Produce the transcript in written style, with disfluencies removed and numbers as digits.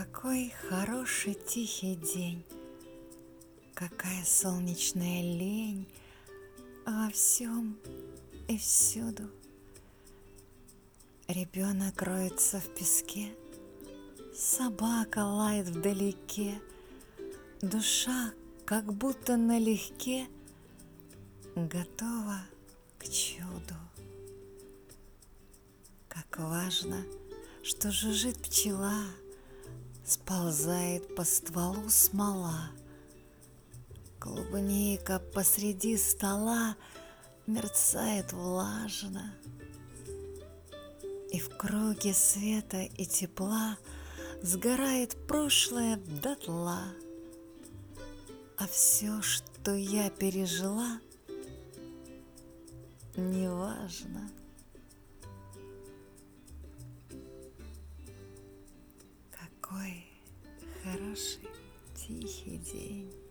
Какой хороший тихий день, какая солнечная лень во всем и всюду. Ребенок роется в песке, собака лает вдалеке, душа как будто налегке готова к чуду. Как важно, что жужжит пчела, сползает по стволу смола. Клубника посреди стола мерцает влажно, и в круге света и тепла сгорает прошлое дотла. А все, что я пережила, неважно. Какой хороший тихий день.